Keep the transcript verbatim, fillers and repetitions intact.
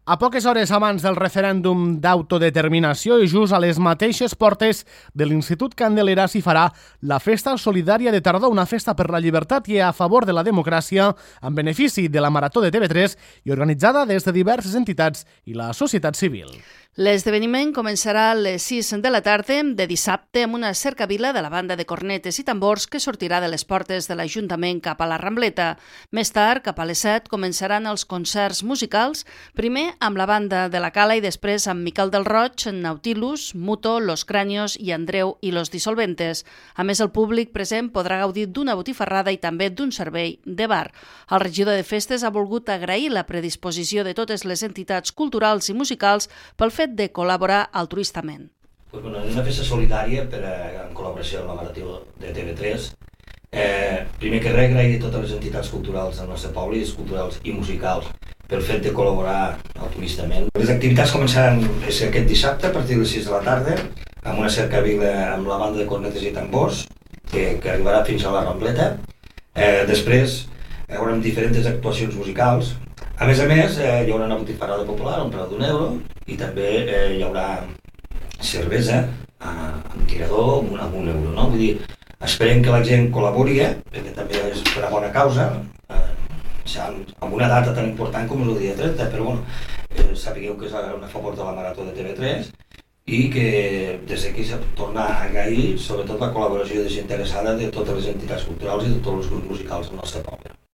A poques hores abans del referèndum d'autodeterminació i just a les mateixes portes de l'Institut Candelera s'hi farà la Festa Solidària de Tardor, una festa per la llibertat i a favor de la democràcia en benefici de la Marató de T V tres i organitzada des de diverses entitats i la societat civil. L'esdeveniment començarà a les sis de la tarda de dissabte amb una cercavila de la banda de cornetes i tambors que sortirà de les portes de l'Ajuntament cap a la Rambleta. Més tard, cap a les set, començaran els concerts musicals, primer amb la banda de la Cala i després amb Miquel del Roig, Nautilus, Muto, Los Cranios i Andreu i Los Dissolventes. A més, el públic present podrà gaudir d'una botifarrada i també d'un servei de bar. El regidor de Festes ha volgut agrair la predisposició de totes les entitats culturals i musicals pel fet de col·laborar altruistament. Pues bueno, és una festa solidària per a, en col·laboració amb la Marató de T V tres. Eh, primer que res, agrair a totes les entitats culturals del nostre poble, culturals i musicals, pel fet de col·laborar altruistament. Les activitats començaran aquest dissabte a partir de les sis de la tarda, amb una cercavila amb la banda de cornetes i tambors, que, que arribarà fins a la Rambleta. Eh, després hi haurà diferents actuacions musicals. A més a més, eh, hi haurà una botifarrada popular a un preu d'un euro i també eh, hi haurà cervesa eh, amb tirador amb un, amb un euro. No? Vull dir, esperem que la gent col·labori, eh, perquè també és per a bona causa, eh, amb una data tan important com és el dia trenta, però bueno, eh, sapigueu que és a favor de la Marató de T V tres i que des d'aquí s'ha tornat a agrair sobretot la col·laboració desinteressada de totes les entitats culturals i de tots els grups musicals del nostre poble.